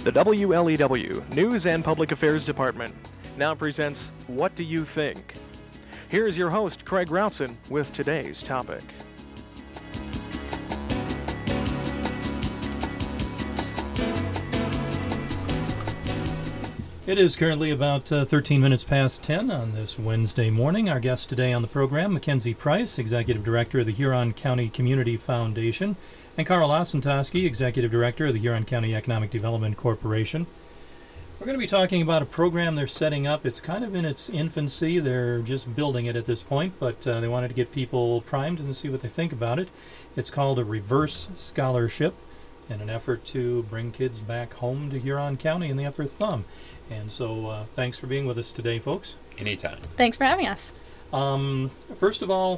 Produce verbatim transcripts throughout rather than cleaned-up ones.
The W L E W News and Public Affairs Department now presents What Do You Think? Here's your host, Craig Routson, with today's topic. It is currently about uh, thirteen minutes past ten on this Wednesday morning. Our guest today on the program, Mackenzie Price, Executive Director of the Huron County Community Foundation, and Carl Osentoski, Executive Director of the Huron County Economic Development Corporation. We're going to be talking about a program they're setting up. It's kind of in its infancy. They're just building it at this point, but uh, they wanted to get people primed and see what they think about it. It's called a Reverse Scholarship, in an effort to bring kids back home to Huron County and the Upper Thumb. And so uh, thanks for being with us today, folks. Anytime. Thanks for having us. Um, first of all,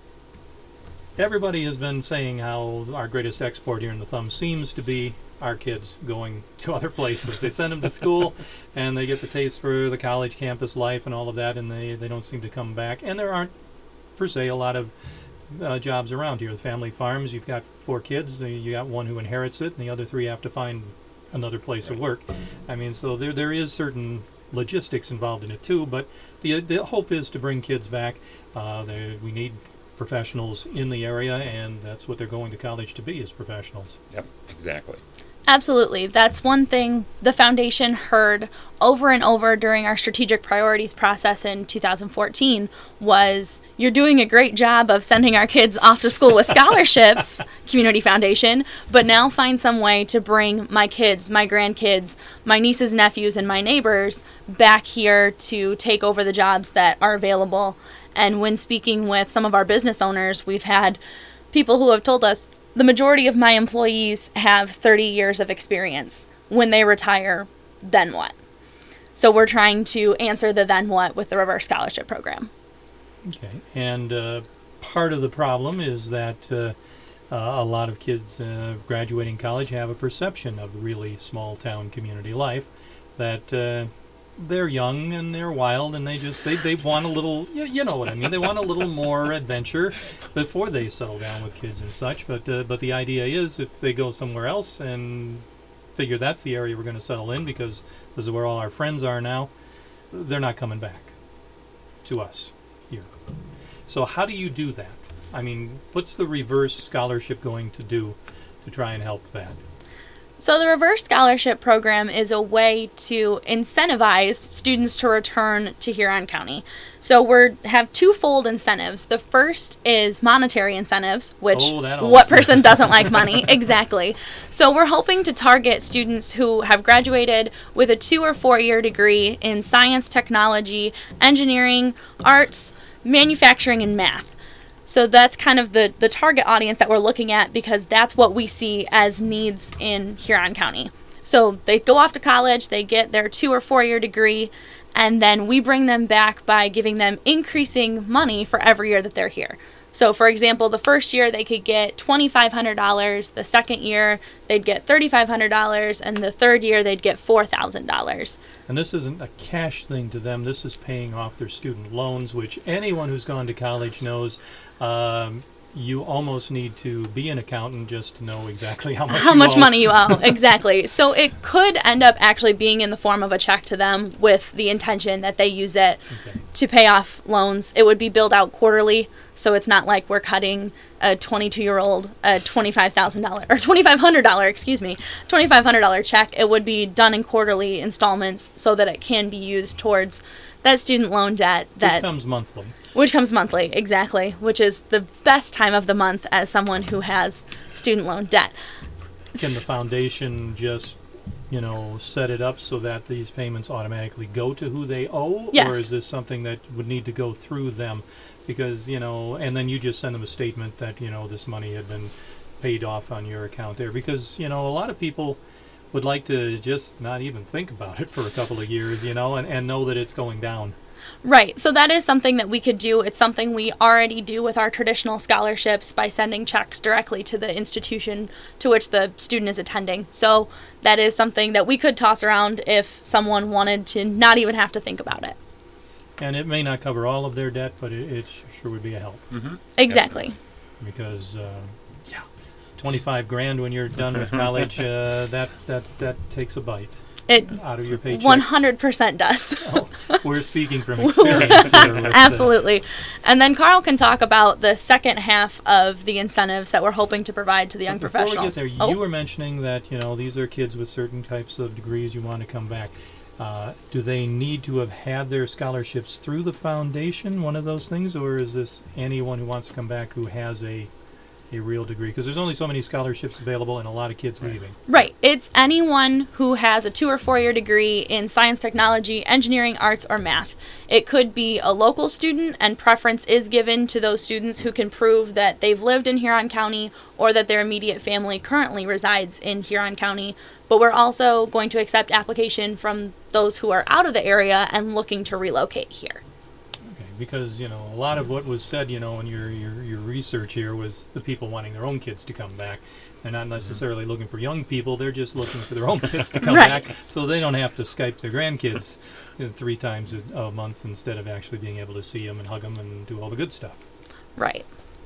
everybody has been saying how our greatest export here in the Thumb seems to be our kids going to other places. They send them to school, and they get the taste for the college campus life and all of that, and they, they don't seem to come back. And there aren't, per se, a lot of Uh, jobs around here. The family farms, you've got four kids, uh, you got one who inherits it, and the other three have to find another place Right. of work. I mean, so there there is certain logistics involved in it too, but the the hope is to bring kids back. Uh, they, we need professionals in the area, and that's what they're going to college to be, is professionals. Yep, exactly. Absolutely. That's one thing the foundation heard over and over during our strategic priorities process in two thousand fourteen was, you're doing a great job of sending our kids off to school with scholarships, Community Foundation, but now find some way to bring my kids, my grandkids, my nieces, nephews, and my neighbors back here to take over the jobs that are available. And when speaking with some of our business owners, we've had people who have told us, the majority of my employees have thirty years of experience. When they retire, then what? So we're trying to answer the then what with the Reverse Scholarship Program. Okay, and uh, part of the problem is that uh, uh, a lot of kids uh, graduating college have a perception of really small town community life, that uh, they're young and they're wild, and they just they, they want a little, you, you know what I mean, they want a little more adventure before they settle down with kids and such. But uh, but the idea is, if they go somewhere else and figure that's the area we're going to settle in because this is where all our friends are now, they're not coming back to us here. So how do you do that? I mean, what's the Reverse Scholarship going to do to try and help that? So the Reverse Scholarship Program is a way to incentivize students to return to Huron County. So we have twofold incentives. The first is monetary incentives, which Oh, that always- what person doesn't like money? Exactly. So we're hoping to target students who have graduated with a two or four year degree in science, technology, engineering, arts, manufacturing, and math. So that's kind of the, the target audience that we're looking at, because that's what we see as needs in Huron County. So they go off to college, they get their two or four year degree, and then we bring them back by giving them increasing money for every year that they're here. So for example, the first year they could get twenty-five hundred dollars, the second year they'd get thirty-five hundred dollars, and the third year they'd get four thousand dollars. And this isn't a cash thing to them. This is paying off their student loans, which anyone who's gone to college knows. Um, you almost need to be an accountant just to know exactly how much how you much owe. money you owe. Exactly. So it could end up actually being in the form of a check to them, with the intention that they use it Okay. to pay off loans. It would be billed out quarterly, so it's not like we're cutting a twenty-two year old a twenty-five thousand dollars or twenty-five hundred dollars, excuse me, twenty-five hundred dollars check. It would be done in quarterly installments so that it can be used towards that student loan debt that Which comes monthly. Which comes monthly, exactly, which is the best time of the month as someone who has student loan debt. Can the foundation just, you know, set it up so that these payments automatically go to who they owe? Yes. Or is this something that would need to go through them? Because, you know, and then you just send them a statement that, you know, this money had been paid off on your account there. Because, you know, a lot of people would like to just not even think about it for a couple of years, you know, and, and know that it's going down. Right. So that is something that we could do. It's something we already do with our traditional scholarships by sending checks directly to the institution to which the student is attending. So that is something that we could toss around if someone wanted to not even have to think about it. And it may not cover all of their debt, but it, it sure would be a help. Mm-hmm. Exactly. Because, uh, yeah, twenty-five grand when you're done with college, uh, that, that, that takes a bite It out of your paycheck. one hundred percent does. Oh, we're speaking from experience here. with, uh, Absolutely. And then Carl can talk about the second half of the incentives that we're hoping to provide to the young Before professionals. we get there, Oh. you were mentioning that, you know, these are kids with certain types of degrees you want to come back. Uh, do they need to have had their scholarships through the foundation, one of those things, or is this anyone who wants to come back who has a a real degree? Because there's only so many scholarships available and a lot of kids leaving. Right. It's anyone who has a two or four year degree in science, technology, engineering, arts, or math. It could be a local student, and preference is given to those students who can prove that they've lived in Huron County or that their immediate family currently resides in Huron County. But we're also going to accept application from those who are out of the area and looking to relocate here. Okay, because, you know, a lot of what was said, you know, in your, your, your research here was the people wanting their own kids to come back. They're not necessarily looking for young people, they're just looking for their own kids to come Right. back so they don't have to Skype their grandkids you know, three times a, a month instead of actually being able to see them and hug them and do all the good stuff. Right.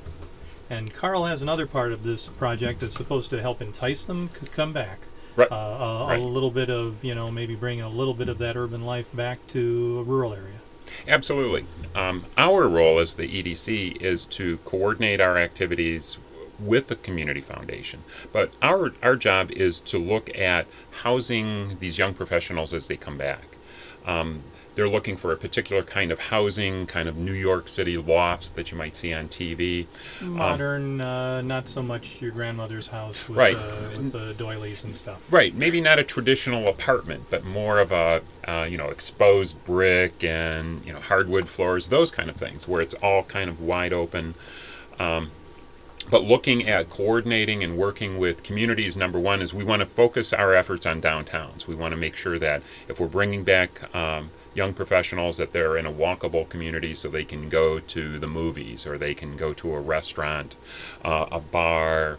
And Carl has another part of this project that's supposed to help entice them to come back. Right. Uh, a, Right. a little bit of, you know, maybe bring a little bit of that urban life back to a rural area. Absolutely. Um, our role as the E D C is to coordinate our activities with the Community Foundation. But our, our job is to look at housing these young professionals as they come back. Um, they're looking for a particular kind of housing, kind of New York City lofts that you might see on T V. Modern, uh, not so much your grandmother's house with, Right. uh, with the doilies and stuff. Right, maybe not a traditional apartment, but more of a, uh, you know, exposed brick and, you know, hardwood floors, those kind of things, where it's all kind of wide open. Um, but looking at coordinating and working with communities, number one, is we want to focus our efforts on downtowns. We want to make sure that if we're bringing back um, young professionals, that they're in a walkable community so they can go to the movies or they can go to a restaurant, uh, a bar,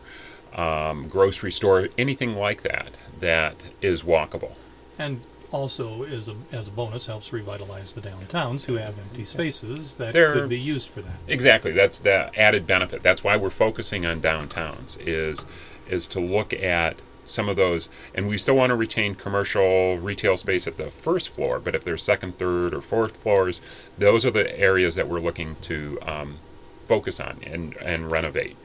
um, grocery store, anything like that that is walkable. And also, as a, as a bonus, helps revitalize the downtowns who have empty spaces that They're- could be used for that. Exactly, that's the added benefit. That's why we're focusing on downtowns, is is to look at some of those, and we still want to retain commercial retail space at the first floor, but if there's second, third, or fourth floors, those are the areas that we're looking to um, focus on and, and renovate.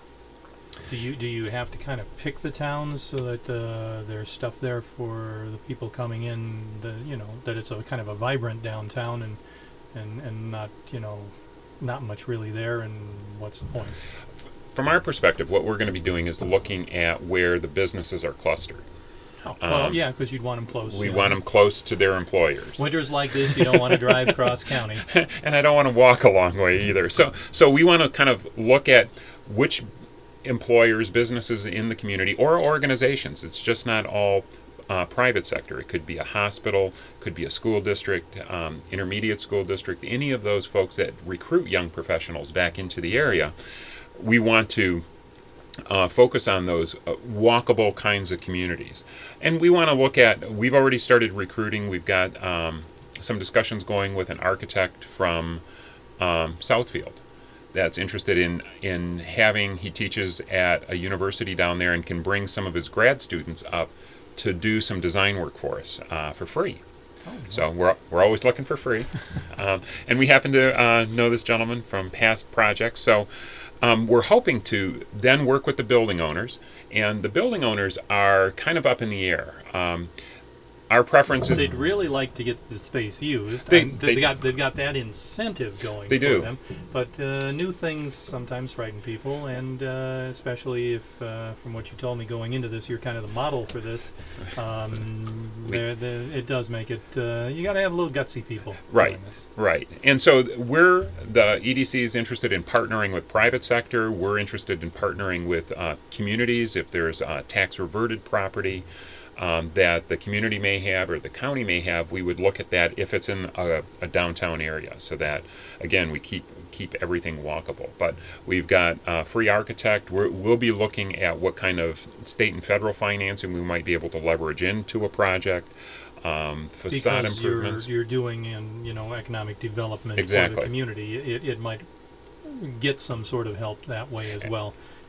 Do you do you have to kind of pick the towns so that uh, there's stuff there for the people coming in? The, you know, that it's a kind of a vibrant downtown and and and not you know not much really there. And what's the point? From our perspective, what we're going to be doing is looking at where the businesses are clustered. Oh, well, Um, yeah, because you'd want them close. We you know. want them close to their employers. Winters like this, you don't want to drive cross county. And I don't want to walk a long way either. So, so we want to kind of look at which employers, businesses in the community, or organizations. It's just not all uh, private sector. It could be a hospital, could be a school district, um, intermediate school district, any of those folks that recruit young professionals back into the area. We want to uh, focus on those uh, walkable kinds of communities. And we want to look at, we've already started recruiting. We've got um, some discussions going with an architect from um, Southfield that's interested in in having, he teaches at a university down there and can bring some of his grad students up to do some design work for us uh, for free. Oh, So we're we're always looking for free. um, and we happen to uh, know this gentleman from past projects. So um, we're hoping to then work with the building owners. And the building owners are kind of up in the air. Um, Our preference is They'd really like to get the space used. They- and they- they've got they've got that incentive going They for do. them. But uh, new things sometimes frighten people, and uh, especially if, uh, from what you told me going into this, you're kind of the model for this. Um, We- there- there- it does make it. Uh, you got to have a little gutsy people Right. doing this. Right. And so th- we're, the E D C is interested in partnering with private sector. We're interested in partnering with uh, communities if there's uh, tax reverted property um, that the community may have or the county may have. We would look at that if it's in a, a downtown area, so that, again, we keep keep everything walkable. But we've got uh, free architect. We're, we'll be looking at what kind of state and federal financing we might be able to leverage into a project. Um, facade Because improvements. you're, you're doing in you know economic development for Exactly. the community. It, it might get some sort of help that way as well.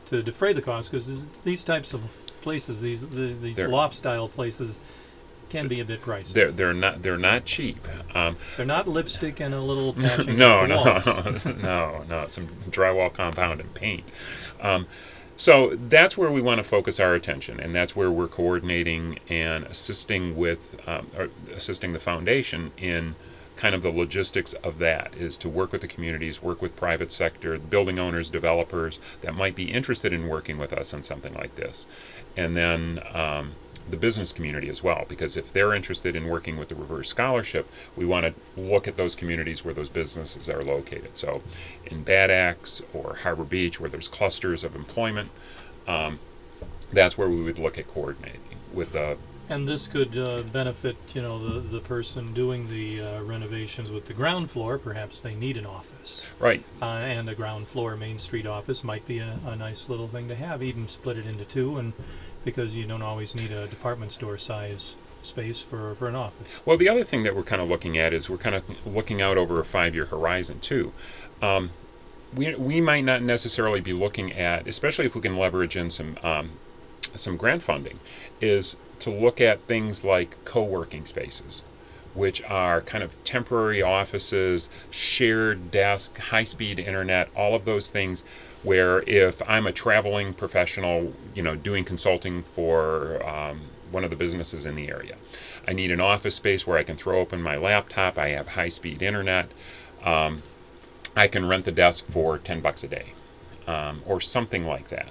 to defray the cost, because these types of places, these the, these They're- loft-style places, can be a bit pricey. They're they're not they're not cheap. Um, They're not lipstick and a little patching no, of the no, walls. no, no, no. Some drywall compound and paint. Um, so that's where we want to focus our attention, and that's where we're coordinating and assisting with um, or assisting the foundation in kind of the logistics of that, is to work with the communities, work with private sector, building owners, developers that might be interested in working with us on something like this, and then um, the business community as well, because if they're interested in working with the reverse scholarship, we want to look at those communities where those businesses are located. So in Bad Axe or Harbor Beach, where there's clusters of employment, um, that's where we would look at coordinating with the And this could uh, benefit, you know, the, the person doing the uh, renovations with the ground floor. Perhaps they need an office. right. Uh, and a ground floor Main Street office might be a, a nice little thing to have, even split it into two, and because you don't always need a department store size space for, for an office. Well, the other thing that we're kind of looking at is we're kind of looking out over a five-year horizon too. Um, we we might not necessarily be looking at, especially if we can leverage in some um, some grant funding, is to look at things like co-working spaces, which are kind of temporary offices, shared desk, high-speed internet, all of those things, where if I'm a traveling professional, you know, doing consulting for um, one of the businesses in the area, I need an office space where I can throw open my laptop, I have high-speed internet, um, I can rent the desk for ten bucks a day, um, or something like that.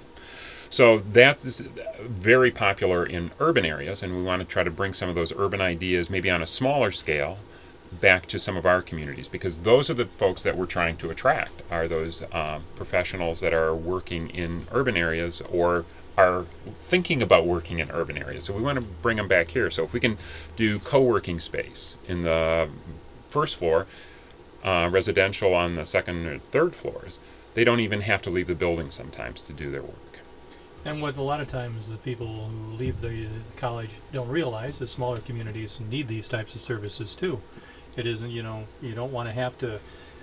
So that's very popular in urban areas, and we want to try to bring some of those urban ideas, maybe on a smaller scale, back to some of our communities, because those are the folks that we're trying to attract, are those um, professionals that are working in urban areas or are thinking about working in urban areas. So we want to bring them back here. So if we can do co-working space in the first floor, uh, residential on the second or third floors, they don't even have to leave the building sometimes to do their work. And what a lot of times the people who leave the college don't realize is smaller communities need these types of services too. It isn't, you know, you don't want to have to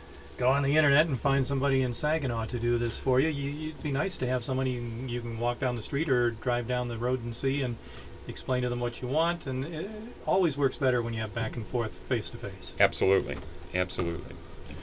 go on the internet and find somebody in Saginaw to do this for you. you it'd be nice to have somebody you can, you can walk down the street or drive down the road and see and explain to them what you want. And it always works better when you have back and forth, face to face. Absolutely, absolutely.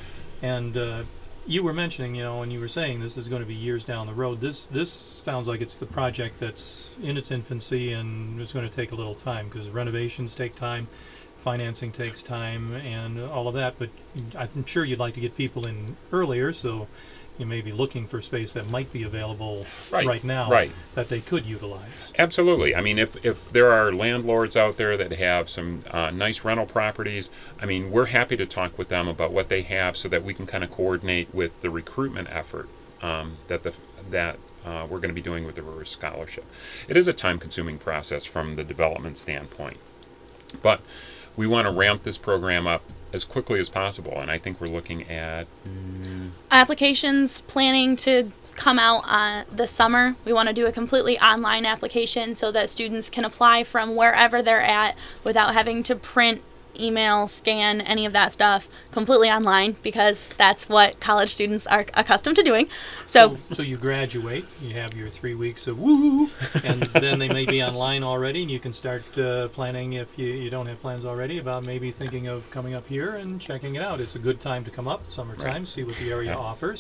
And uh, you were mentioning, you know, when you were saying this is going to be years down the road, this this sounds like it's the project that's in its infancy and it's going to take a little time, because renovations take time, financing takes time, and all of that. But I'm sure you'd like to get people in earlier, so you may be looking for space that might be available Right, right now right. that they could utilize. Absolutely. I mean, if, if there are landlords out there that have some uh, nice rental properties, I mean, we're happy to talk with them about what they have so that we can kind of coordinate with the recruitment effort um, that the that uh, we're going to be doing with the Reverse Scholarship. It is a time-consuming process from the development standpoint, but we want to ramp this program up as quickly as possible, and I think we're looking at mm, Applications planning to come out uh, this summer. We want to do a completely online application so that students can apply from wherever they're at without having to print, email, scan, any of that stuff, completely online, because that's what college students are accustomed to doing. So, So, so you graduate, you have your three weeks of woo, and then they may be online already, and you can start uh, planning, if you, you don't have plans already, about maybe thinking of coming up here and checking it out. It's a good time to come up, summertime, Right. see what the area Yeah. offers.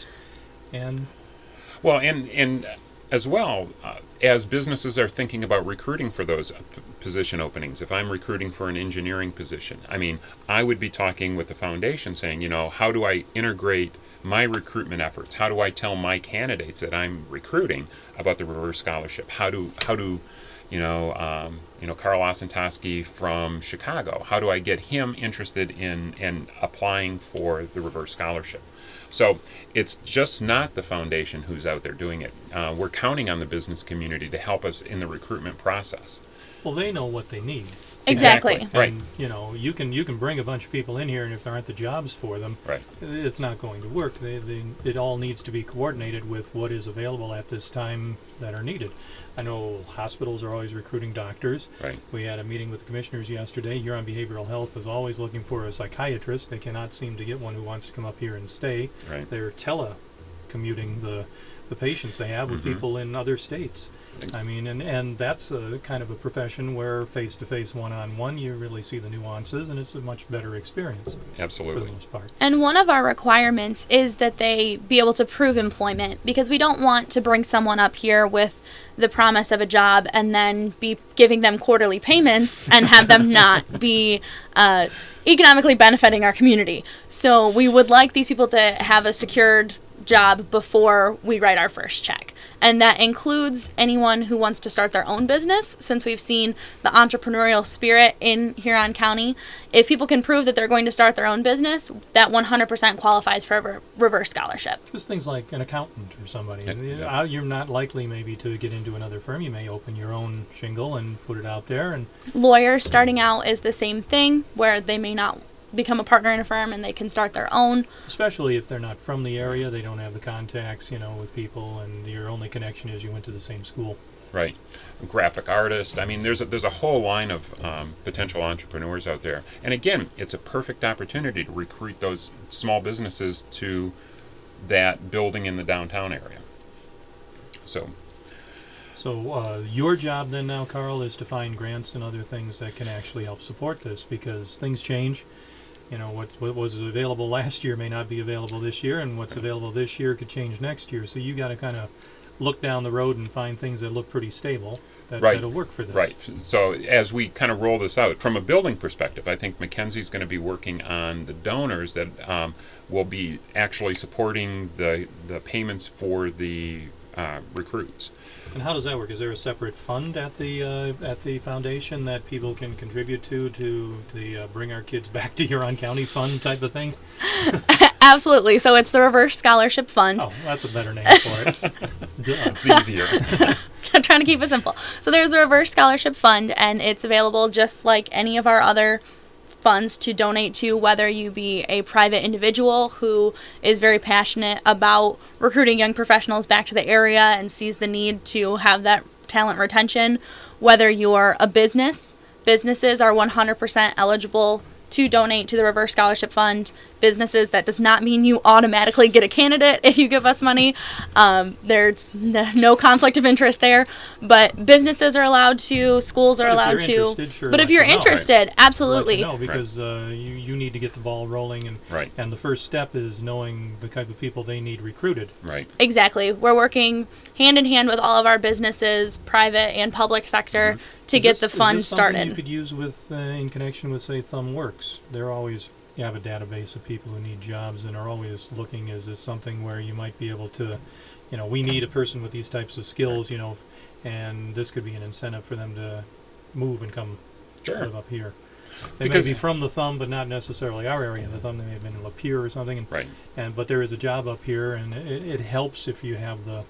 And well, and and as well, uh, as businesses are thinking about recruiting for those p- position openings, if I'm recruiting for an engineering position, I mean, I would be talking with the foundation saying, you know, how do I integrate my recruitment efforts? How do I tell my candidates that I'm recruiting about the Reverse Scholarship? How do, how do you know, um, you know, Carl Osentoski from Chicago, how do I get him interested in, in applying for the Reverse Scholarship? So it's just not the foundation who's out there doing it. Uh, we're counting on the business community to help us in the recruitment process. well, they know what they need. exactly. Exactly. Right. And, you know, you can you can bring a bunch of people in here, and if there aren't the jobs for them, Right. it's not going to work. They, they, it all needs to be coordinated with what is available at this time that are needed. I know hospitals are always recruiting doctors. Right. We had a meeting with the commissioners yesterday. Huron Behavioral Health is always looking for a psychiatrist. They cannot seem to get one who wants to come up here and stay. Right. They're tele commuting the the patience they have with Mhm. people in other states. I mean, and, and that's a kind of a profession where face-to-face, one-on-one, you really see the nuances, and it's a much better experience for the Absolutely. most part. And one of our requirements is that they be able to prove employment, because we don't want to bring someone up here with the promise of a job and then be giving them quarterly payments and have them not be uh, economically benefiting our community. So we would like these people to have a secured job before we write our first check. And that includes anyone who wants to start their own business, since we've seen the entrepreneurial spirit in Huron County. If people can prove that they're going to start their own business, that one hundred percent qualifies for a re- reverse scholarship. Just things like an accountant or somebody. Yeah, You- yeah. uh, You're not likely maybe to get into another firm. You may open your own shingle and put it out there. And Lawyers starting out is the same thing, where they may not become a partner in a firm and they can start their own. especially if they're not from the area, they don't have the contacts, you know, with people, and your only connection is you went to the same school. Right. Graphic artist. I mean, there's a, there's a whole line of um, potential entrepreneurs out there. And again, it's a perfect opportunity to recruit those small businesses to that building in the downtown area. So, So uh, your job then now, Carl, is to find grants and other things that can actually help support this, because things change. You know, what what was available last year may not be available this year, and what's available this year could change next year. So you got to kind of look down the road and find things that look pretty stable that, Right. that'll work for this. right. So as we kind of roll this out from a building perspective, I think Mackenzie's going to be working on the donors that um, will be actually supporting the the payments for the uh, recruits. And how does that work? Is there a separate fund at the uh, at the foundation that people can contribute to to the uh, Bring Our Kids Back to Huron County Fund type of thing? Absolutely. So it's the Reverse Scholarship Fund. Oh, that's a better name for it. Duh. It's easier. I'm trying to keep it simple. So there's a Reverse Scholarship Fund, and it's available just like any of our other funds to donate to, whether you be a private individual who is very passionate about recruiting young professionals back to the area and sees the need to have that talent retention, whether you're a business. Businesses are one hundred percent eligible to donate to the Reverse Scholarship Fund. Businesses, that does not mean you automatically get a candidate if you give us money. Um, there's n- no conflict of interest there. But businesses are allowed to, schools are But if allowed you're to. interested, sure, but let if you're you know. interested, absolutely. No, because uh, you you need to get the ball rolling, and Right. and the first step is knowing the type of people they need recruited. Right. Exactly. We're working hand in hand with all of our businesses, private and public sector, to Is get this- the is fund this something started. You could use with uh, in connection with, say, ThumbWorks. They're always you have a database of people who need jobs and are always looking. Is this something where you might be able to, you know, we need a person with these types of skills, you know, and this could be an incentive for them to move and come Sure. live up here. They Because- may be from the Thumb, but not necessarily our area of the Thumb. They may have been in Lapeer or something. And, Right. and but there is a job up here, and it, it helps if you have the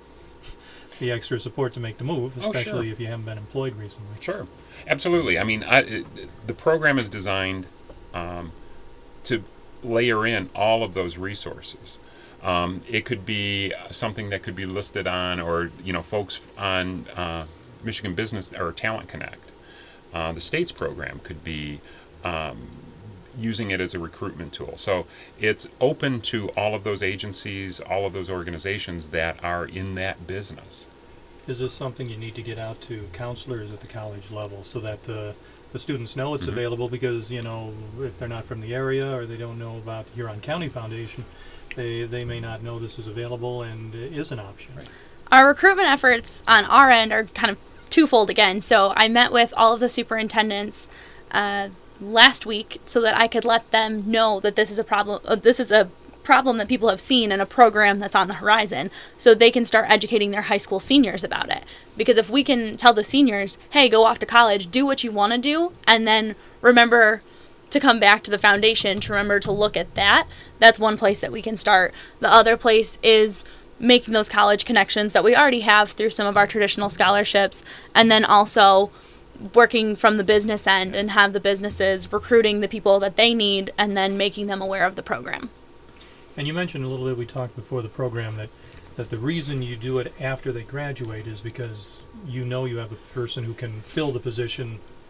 the extra support to make the move, Oh, sure. especially if you haven't been employed recently. Sure, absolutely. I mean, I, it, the program is designed um, to layer in all of those resources. Um, it could be something that could be listed on, or you know, folks on uh, Michigan Business or Talent Connect. Uh, the state's program could be um, using it as a recruitment tool. So it's open to all of those agencies, all of those organizations that are in that business. Is this something you need to get out to counselors at the college level so that the the students know it's Mhm. available? Because, you know, if they're not from the area or they don't know about the Huron County Foundation, they they may not know this is available and it is an option. Right. Our recruitment efforts on our end are kind of twofold again. So I met with all of the superintendents uh, last week so that I could let them know that this is a problem. Uh, this is a problem that people have seen and a program that's on the horizon, so they can start educating their high school seniors about it. Because if we can tell the seniors, hey, go off to college, do what you want to do, and then remember to come back to the foundation, to remember to look at that, that's one place that we can start. The other place is making those college connections that we already have through some of our traditional scholarships, and then also working from the business end and have the businesses recruiting the people that they need and then making them aware of the program. And you mentioned a little bit, we talked before the program, that, that the reason you do it after they graduate is because you know you have a person who can fill the position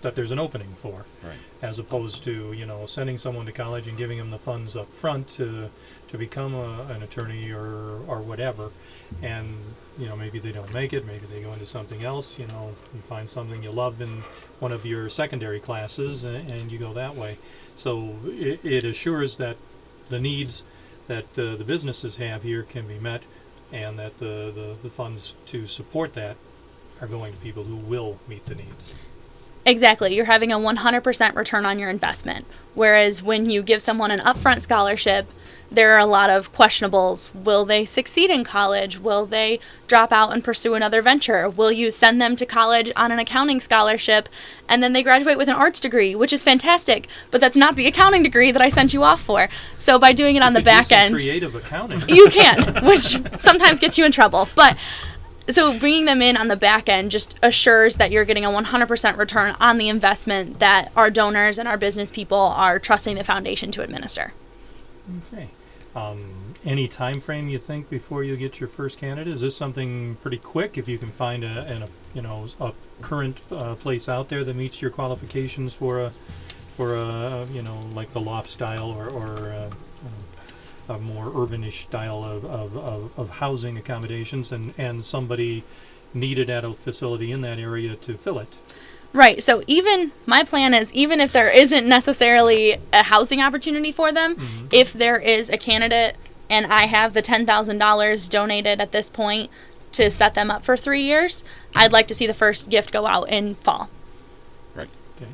that there's an opening for, Right. as opposed to, you know, sending someone to college and giving them the funds up front to to become a, an attorney or or whatever, and you know, maybe they don't make it, maybe they go into something else. You know, you find something you love in one of your secondary classes, and, and you go that way. So it, it assures that the needs that uh, the businesses have here can be met, and that the, the, the funds to support that are going to people who will meet the needs. Exactly. You're having a one hundred percent return on your investment. Whereas when you give someone an upfront scholarship, there are a lot of questionables. Will they succeed in college? Will they drop out and pursue another venture? Will you send them to college on an accounting scholarship and then they graduate with an arts degree, which is fantastic, but that's not the accounting degree that I sent you off for. So by doing it on You the could do back some end, creative accounting. you can, which sometimes gets you in trouble. But so bringing them in on the back end just assures that you're getting a one hundred percent return on the investment that our donors and our business people are trusting the foundation to administer. Okay. Um, any time frame you think before you get your first candidate? Is this something pretty quick? If you can find a, an, a you know a current uh, place out there that meets your qualifications for a for a you know like the loft style or or uh, uh, a more urbanish style of, of, of, of housing accommodations, and, and somebody needed at a facility in that area to fill it. Right. So even my plan is, even if there isn't necessarily a housing opportunity for them, mm-hmm. if there is a candidate and I have the ten thousand dollars donated at this point to set them up for three years, I'd like to see the first gift go out in fall. Right. Okay.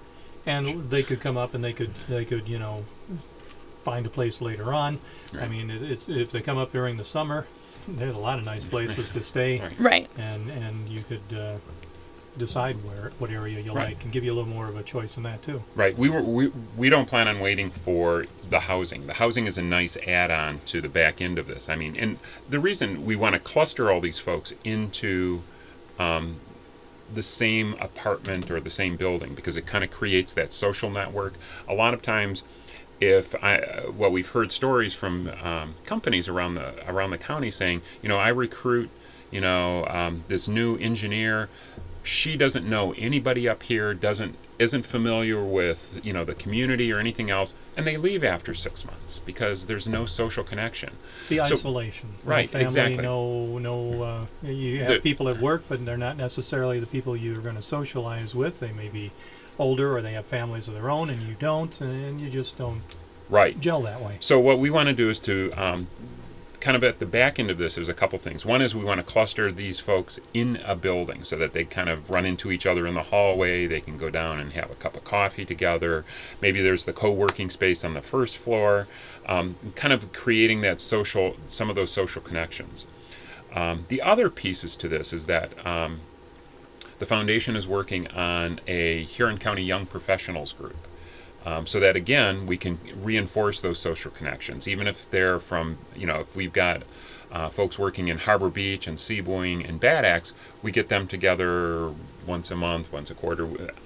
And they could come up and they could they could you know find a place later on. Right. I mean, it, it's, if they come up during the summer, there's a lot of nice places to stay. Right. Right. And and you could. Uh, decide where what area you right. like and give you a little more of a choice in that too. Right. We were we, we don't plan on waiting for the housing. The housing is a nice add-on to the back end of this. I mean, and the reason we want to cluster all these folks into um, the same apartment or the same building, because it kind of creates that social network. A lot of times, if I, uh, what we've heard stories from um, companies around the around the county saying, you know, I recruit, you know, um, this new engineer. She doesn't know anybody up here, doesn't isn't familiar with, you know, the community or anything else, and they leave after six months because there's no social connection. The so, isolation. Right, no family, exactly. No, no. Uh, you have the, people at work, but they're not necessarily the people you're going to socialize with. They may be older, or they have families of their own, and you don't, and you just don't right. gel that way. So what we want to do is to um, kind of at the back end of this, there's a couple things. One is we want to cluster these folks in a building so that they kind of run into each other in the hallway. They can go down and have a cup of coffee together. Maybe there's the co-working space on the first floor, um, kind of creating that social, some of those social connections. Um, the other pieces to this is that um, the foundation is working on a Huron County Young Professionals group. Um, so that, again, we can reinforce those social connections, even if they're from, you know, if we've got uh, folks working in Harbor Beach and Seaboing and Bad Axe, we get them together once a month, once a quarter.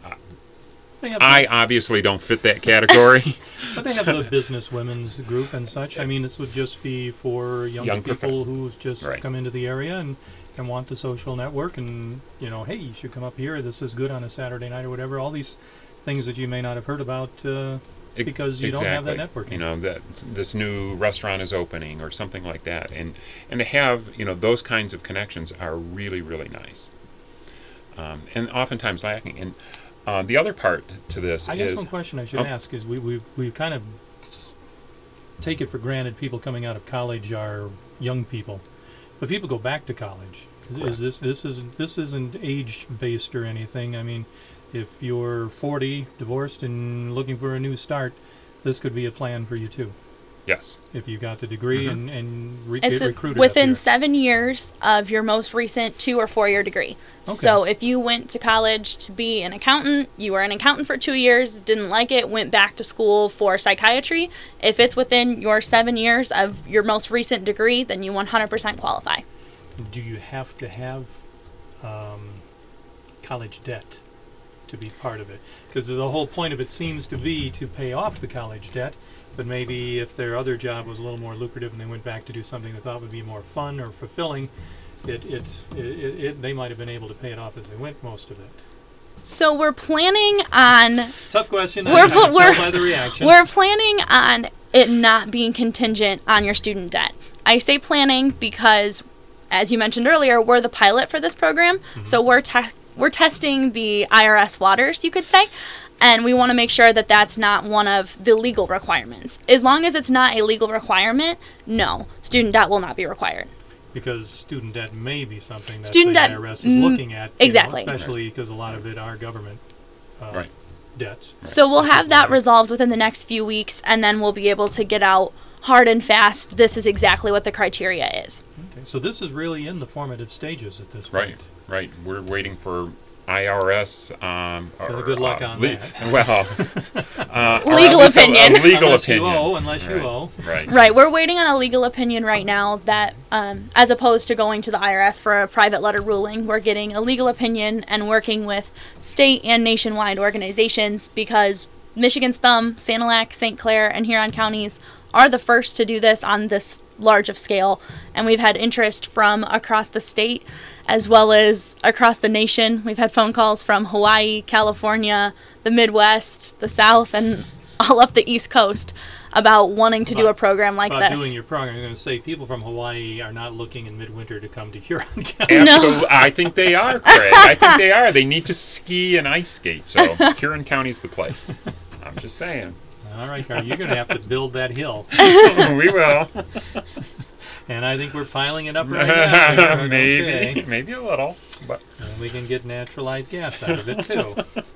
I obviously don't fit that category. But they have the business women's group and such. I mean, this would just be for young, young people prof- who've just right. come into the area and, and want the social network and, you know, hey, you should come up here. This is good on a Saturday night or whatever. All these things that you may not have heard about uh, because you exactly. don't have that networking. You know, that this new restaurant is opening or something like that. And and to have, you know, those kinds of connections are really, really nice. Um, and oftentimes lacking. And uh, the other part to this I is... guess one question I should oh. ask is we, we, we kind of take it for granted people coming out of college are young people. But people go back to college. Is, is this this isn't this isn't age based or anything? I mean, if you're forty, divorced, and looking for a new start, this could be a plan for you too. Yes. If you got the degree mm-hmm. and, and re- it's get a, recruited within up here. seven years of your most recent two or four year degree. Okay. So if you went to college to be an accountant, you were an accountant for two years, didn't like it, went back to school for psychiatry. If it's within your seven years of your most recent degree, then you one hundred percent qualify. Do you have to have um, college debt to be part of it? Because the whole point of it seems to be to pay off the college debt, but maybe if their other job was a little more lucrative and they went back to do something they thought would be more fun or fulfilling, it, it, it, it, it they might have been able to pay it off as they went, most of it. So we're planning on Tough question. We're- I, I can we're- tell by the reaction. we're planning on it not being contingent on your student debt. I say planning because, as you mentioned earlier, we're the pilot for this program, Mm-hmm. so we're te- we're testing the I R S waters, you could say, and we want to make sure that that's not one of the legal requirements. As long as it's not a legal requirement, no, student debt will not be required. Because student debt may be something that Student the debt, I R S is mm, looking at. you know, exactly. especially because a lot of it are government uh, Right. debts. So we'll have that resolved within the next few weeks, and then we'll be able to get out hard and fast. This is exactly what the criteria is. Okay. So this is really in the formative stages at this Right, point. right. We're waiting for I R S. Um, or, Well, good luck uh, on le- that. Well, uh, or Legal at least a- opinion. A, legal Unless opinion. you owe, unless you right. owe. Right. Right, we're waiting on a legal opinion right now that, um, as opposed to going to the I R S for a private letter ruling, we're getting a legal opinion and working with state and nationwide organizations because Michigan's Thumb, Sanilac, Saint Clair, and Huron counties are the first to do this on this large of scale, and we've had interest from across the state as well as across the nation. We've had phone calls from Hawaii, California, the Midwest, the South, and all up the East Coast about wanting to do About- a program like About this. doing your program, I'm going to say people from Hawaii are not looking in midwinter to come to Huron County. Absolutely. I think they are, Craig. I think they are. They need to ski and ice skate. So Huron County's the place. I'm just saying. All right, Carl, you're going to have to build that hill. We will. And I think we're piling it up right now. maybe, Okay. maybe a little, but And we can get naturalized gas out of it too.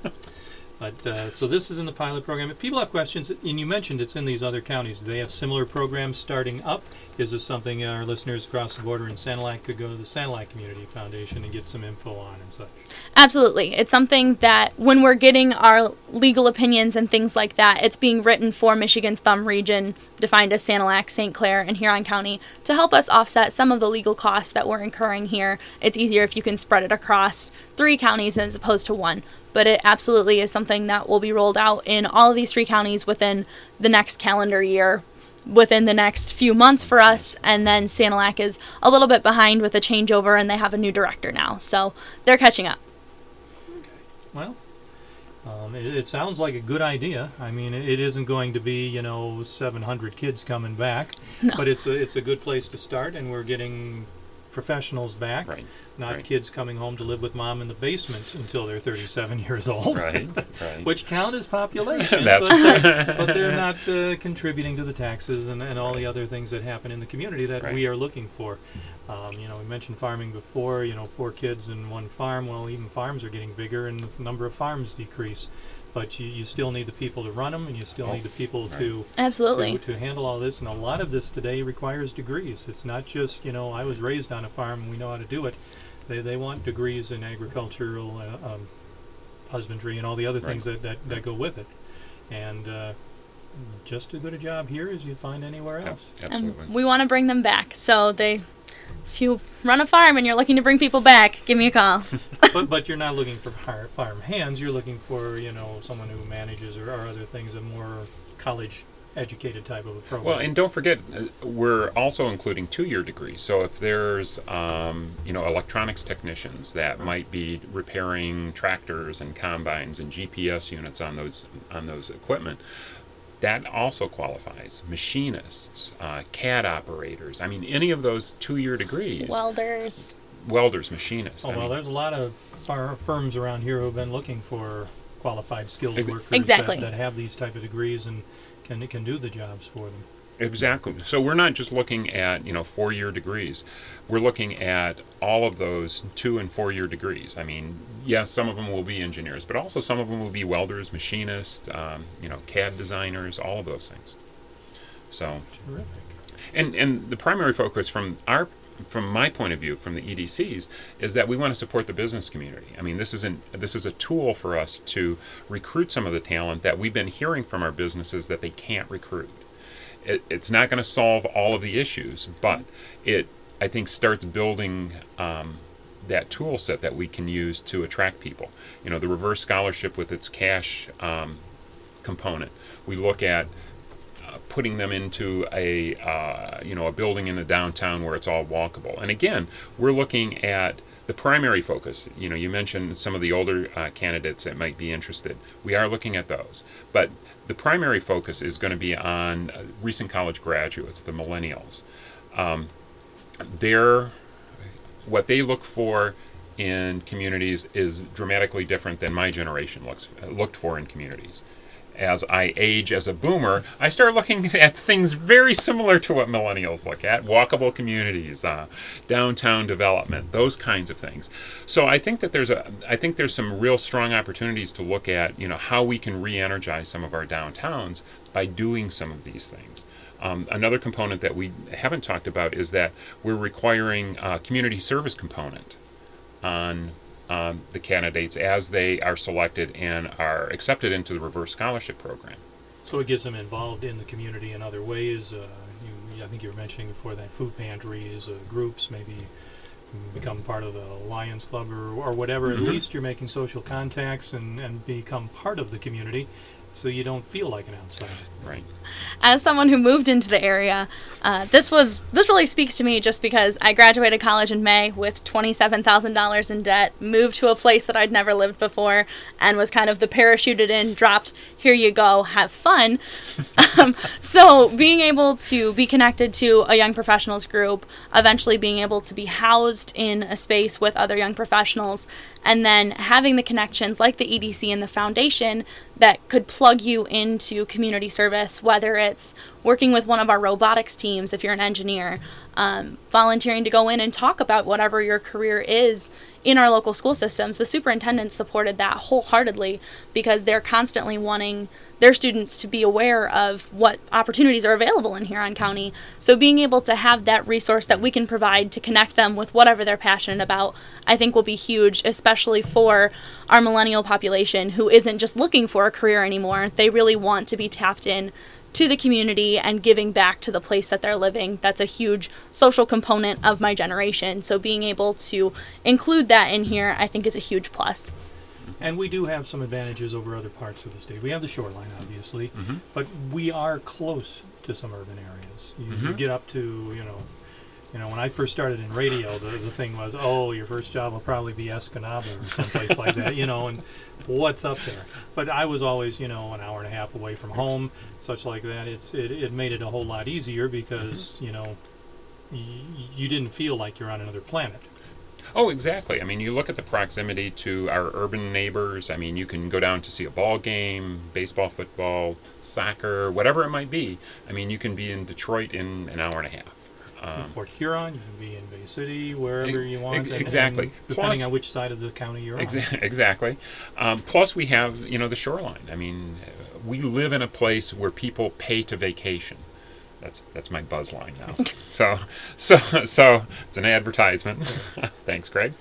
But uh, so this is in the pilot program. If people have questions, and you mentioned it's in these other counties, do they have similar programs starting up? Is this something our listeners across the border in Sanilac could go to the Sanilac Community Foundation and get some info on and such? Absolutely. It's something that when we're getting our legal opinions and things like that, it's being written for Michigan's Thumb region, defined as Sanilac, Saint Clair, and Huron County, to help us offset some of the legal costs that we're incurring here. It's easier if you can spread it across three counties as opposed to one. But it absolutely is something that will be rolled out in all of these three counties within the next calendar year, within the next few months for us. And then Sanilac is a little bit behind with the changeover, and they have a new director now. So they're catching up. Well, um, it, it sounds like a good idea. I mean, it, it isn't going to be, you know, seven hundred kids coming back, No. but it's a it's a good place to start, and we're getting professionals back, right, not right. kids coming home to live with mom in the basement until they're thirty-seven years old, right, right. which count as population, That's but, they're, but they're not uh, contributing to the taxes and, and all the other things that happen in the community that Right. we are looking for. Um, you know, we mentioned farming before, you know, four kids in one farm. Well, even farms are getting bigger and the number of farms decrease. But you, you still need the people to run them, and you still Oh, need the people right. to, Absolutely. to to handle all this. And a lot of this today requires degrees. It's not just, you know, I was raised on a farm and we know how to do it. They they want degrees in agricultural uh, um, husbandry and all the other things that, that, that go with it. And uh, just as good a job here as you find anywhere else. Absolutely. And we want to bring them back. So they, if you run a farm and you're looking to bring people back, give me a call. but but you're not looking for har- farm hands. You're looking for, you know, someone who manages or, or other things, a more college educated type of a program. Well, and don't forget, uh, we're also including two-year degrees. So if there's, um, you know, electronics technicians that might be repairing tractors and combines and G P S units on those on those equipment, that also qualifies. Machinists, uh, C A D operators. I mean, any of those two-year degrees. Welders. Welders, machinists. Oh, I well, mean, there's a lot of far- firms around here who have been looking for qualified skilled Ex- workers Exactly. that, that have these type of degrees and can can do the jobs for them. Exactly. So we're not just looking at, you know, four-year degrees. We're looking at all of those two and four-year degrees. I mean, yes, some of them will be engineers, but also some of them will be welders, machinists, um, you know, C A D designers, all of those things. So, Terrific. and and the primary focus from our from my point of view, from the E D Cs, is that we want to support the business community. I mean, this isn't this is a tool for us to recruit some of the talent that we've been hearing from our businesses that they can't recruit. It, it's not going to solve all of the issues, but it, I think, starts building um, that tool set that we can use to attract people. You know, the reverse scholarship with its cash um, component. We look at uh, putting them into a uh, you know a building in the downtown where it's all walkable. And again, we're looking at the primary focus, you know, you mentioned some of the older uh, candidates that might be interested. We are looking at those. But the primary focus is going to be on uh, recent college graduates, the millennials. Um, they're, what they look for in communities is dramatically different than my generation looks looked for in communities. As I age as a boomer, I start looking at things very similar to what millennials look at: walkable communities, uh, downtown development, those kinds of things. So I think that there's a, I think there's some real strong opportunities to look at, you know, how we can re-energize some of our downtowns by doing some of these things. Um, another component that we haven't talked about is that we're requiring a community service component on Um, the candidates as they are selected and are accepted into the reverse scholarship program. So it gets them involved in the community in other ways. Uh, you, I think you were mentioning before that food pantries, uh, groups, maybe become part of the Lions Club or, or whatever. Mm-hmm. At least you're making social contacts and, and become part of the community, so you don't feel like an outsider. Right. As someone who moved into the area, uh, this was this really speaks to me just because I graduated college in May with twenty-seven thousand dollars in debt, moved to a place that I'd never lived before, and was kind of the parachuted in, dropped, here you go, have fun. um, so being able to be connected to a young professionals group, eventually being able to be housed in a space with other young professionals, and then having the connections like the E D C and the foundation that could plug you into community service, whether it's working with one of our robotics teams if you're an engineer, um, volunteering to go in and talk about whatever your career is in our local school systems. The superintendents supported that wholeheartedly because they're constantly wanting their students to be aware of what opportunities are available in Huron County. So being able to have that resource that we can provide to connect them with whatever they're passionate about, I think will be huge, especially for our millennial population who isn't just looking for a career anymore. They really want to be tapped in to the community and giving back to the place that they're living. That's a huge social component of my generation. So being able to include that in here, I think, is a huge plus. And we do have some advantages over other parts of the state. We have the shoreline, obviously, Mm-hmm. but we are close to some urban areas. You, Mm-hmm. you get up to, you know, you know, when I first started in radio, the, the thing was, oh, your first job will probably be Escanaba or someplace like that, you know, and what's up there? But I was always, you know, an hour and a half away from home, such like that. It's it, it made it a whole lot easier because, Mm-hmm. you know, y- you didn't feel like you're on another planet. Oh, exactly. I mean, you look at the proximity to our urban neighbors. I mean, you can go down to see a ball game, baseball, football, soccer, whatever it might be. I mean, you can be in Detroit in an hour and a half. Um, Port Huron, you can be in Bay City, wherever Ex- you want. ex- and- exactly. and depending Plus- on which side of the county you're on. Exa- exactly. Um, plus, we have, you know, the shoreline. I mean, uh, we live in a place where people pay to vacation. That's that's my buzz line now. so so so it's an advertisement. Thanks, Craig.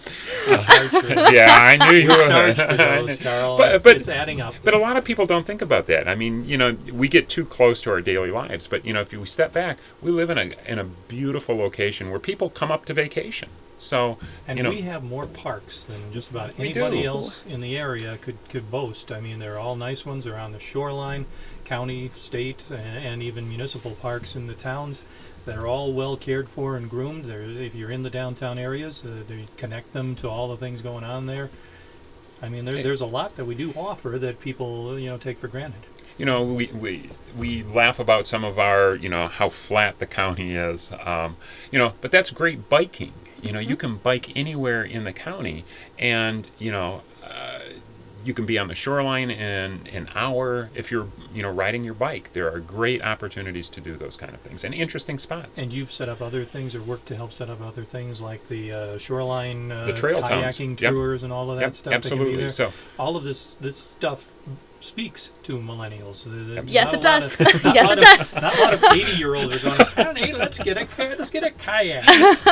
Uh, yeah, I knew you would. Charge for those, Carl. But- it's, but- it's adding up. But a lot of people don't think about that. I mean, you know, we get too close to our daily lives. But you know, if we step back, we live in a in a beautiful location where people come up to vacation. So And you know, we have more parks than just about We anybody do. else in the area could, could boast. I mean, they're all nice ones. They're on the shoreline, county, state, and, and even municipal parks in the towns. They're all well cared for and groomed. They're, if you're in the downtown areas, uh, they connect them to all the things going on there. I mean, there, Hey. there's a lot that we do offer that people, you know, take for granted. you know, we, we we laugh about some of our, you know, how flat the county is, um, you know, but that's great biking. You know, you can bike anywhere in the county, and you know, uh, you can be on the shoreline in an hour if you're, you know, riding your bike. There are great opportunities to do those kind of things and interesting spots. And you've set up other things or worked to help set up other things like the uh, shoreline uh, The trail towns. kayaking Yep. tours and all of that Yep, stuff. that can be absolutely. there. So all of this this stuff speaks to millennials. There's Yes, not it a lot does. of- not a Yes, lot it of- does. Not a lot of eighty-year-olds are going, honey, let's get a ki- let's get a kayak.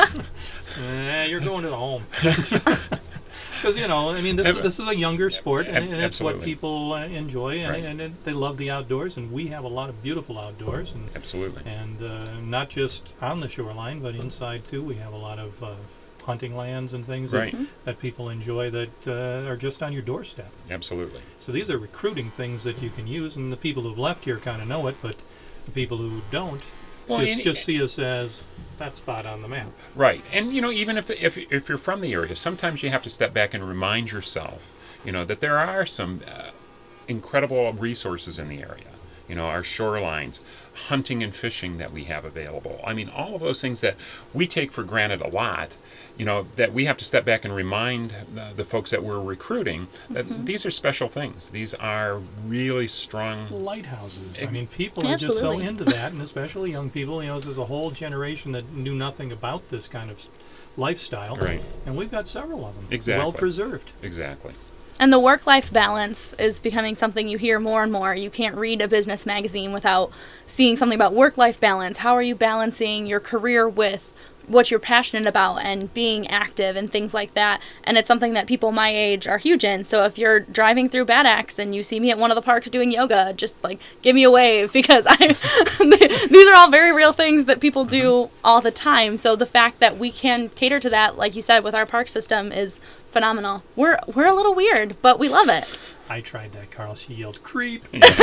Eh, you're going to the home. Because, you know, I mean, this, Ab- this is a younger sport, and, ab- and it's what absolutely. people uh, enjoy, and, Right. and it, they love the outdoors, and we have a lot of beautiful outdoors, and absolutely. and uh, not just on the shoreline, but inside too. We have a lot of uh, hunting lands and things Right. that, that people enjoy that uh, are just on your doorstep. Absolutely. So these are recruiting things that you can use, and the people who've left here kind of know it, but the people who don't, Well, just and- just see us as that spot on the map. Right, and you know, even if if if you're from the area, sometimes you have to step back and remind yourself, you know, that there are some uh, incredible resources in the area. You know, our shorelines, hunting and fishing that we have available. I mean, all of those things that we take for granted a lot. You know, that we have to step back and remind the, the folks that we're recruiting that Mm-hmm. these are special things. These are really strong. Lighthouses. I Ex- mean, people are just so Absolutely. into that, and especially young people. You know, there's a whole generation that knew nothing about this kind of s- lifestyle, Right. and we've got several of them, Exactly. well preserved. Exactly. And the work-life balance is becoming something you hear more and more. You can't read a business magazine without seeing something about work-life balance. How are you balancing your career with what you're passionate about and being active and things like that? And it's something that people my age are huge in. So if you're driving through Bad Axe and you see me at one of the parks doing yoga, just like give me a wave, because I these are all very real things that people do all the time. So the fact that we can cater to that, like you said, with our park system is phenomenal. We're we're a little weird, but we love it. I tried that, Carl. She yelled, "Creep!"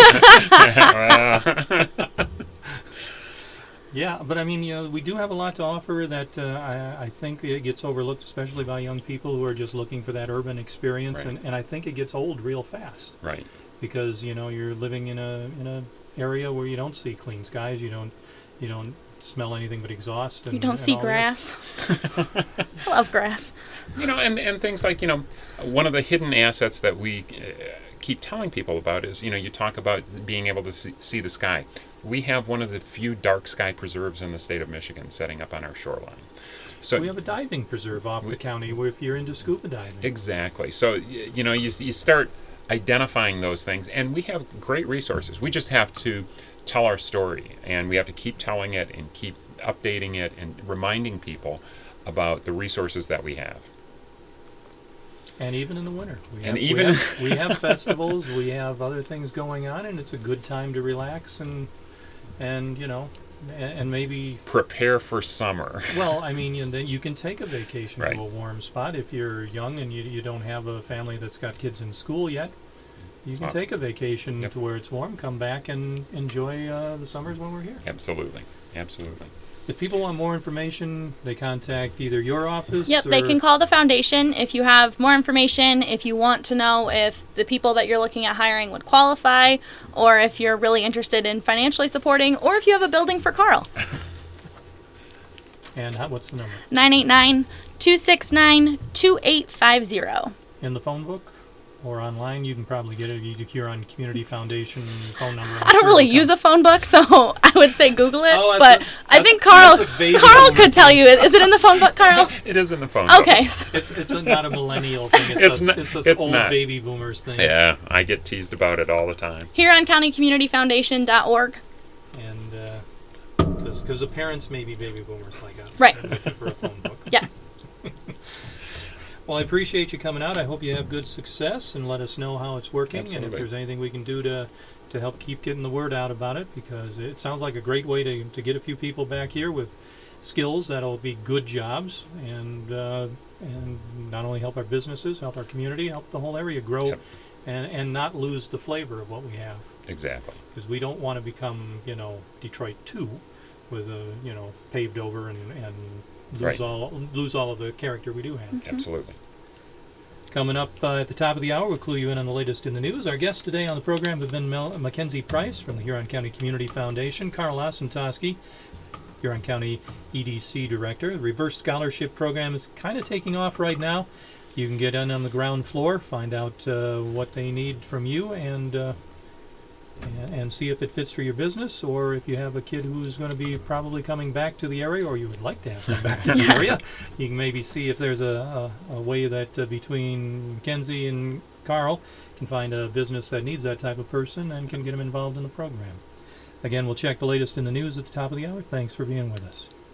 Yeah, but I mean, you know, we do have a lot to offer that uh, I, I think it gets overlooked, especially by young people who are just looking for that urban experience, Right. and, and I think it gets old real fast Right. because you know you're living in a in a area where you don't see clean skies, you don't you don't smell anything but exhaust, and You don't and see all that. grass. I love grass. You know, and, and things like, you know, one of the hidden assets that we uh, keep telling people about is, you know, you talk about being able to see, see the sky. We have one of the few dark sky preserves in the state of Michigan setting up on our shoreline. So We have a diving preserve off the county where if you're into scuba diving. exactly. So, y- you know, you, you start identifying those things, and we have great resources. We just have to tell our story, and we have to keep telling it and keep updating it and reminding people about the resources that we have. And even in the winter. We have, And we even- have, we have festivals, we have other things going on, and it's a good time to relax and, and you know, and, and maybe, Prepare for summer. well, I mean, you, you can take a vacation Right. to a warm spot if you're young and you, you don't have a family that's got kids in school yet. You can Uh, take a vacation yep. to where it's warm, come back and enjoy uh, the summers when we're here. Absolutely. Absolutely. If people want more information, they contact either your office Yep, or they can call the foundation if you have more information, if you want to know if the people that you're looking at hiring would qualify, or if you're really interested in financially supporting, or if you have a building for Carl. And how, what's the number? nine eight nine, two six nine, two eight five zero. In the phone book or online, you can probably get it. You- You're on Community Foundation phone number. I don't really use a phone book, so I would say Google it, Oh, but that's a- I that's- think Carl that's a baby Carl boomer could tell you it. Is it in the phone book, Carl? It is in the phone book. Okay. It's it's a, not a millennial thing. It's, It's a, not- it's a it's old not. baby boomers thing. Yeah, I get teased about it all the time. Huron County Community Foundation dot org. And because the parents may be baby boomers like us. Right. They're looking for a phone book. Yes. Well, I appreciate you coming out. I hope you have good success and let us know how it's working. And if Absolutely. there's anything we can do to to help keep getting the word out about it, because it sounds like a great way to, to get a few people back here with skills that'll be good jobs and uh, and not only help our businesses, help our community, help the whole area grow, Yep. and, and not lose the flavor of what we have. Exactly. Because we don't want to become, you know, Detroit two with a, you know, paved over and, and lose Right. all lose all of the character we do have. Absolutely. Coming up uh, at the top of the hour, we'll clue you in on the latest in the news. Our guests today on the program have been Mel- Mackenzie Price from the Huron County Community Foundation, Carl Osentoski, Huron County E D C Director. The Reverse Scholarship Program is kind of taking off right now. You can get in on the ground floor, find out uh, what they need from you, and uh, and, and see if it fits for your business, or if you have a kid who's going to be probably coming back to the area, or you would like to have them back to the area. You can maybe see if there's a, a, a way that uh, between Mackenzie and Carl can find a business that needs that type of person and can get them involved in the program. Again, we'll check the latest in the news at the top of the hour. Thanks for being with us.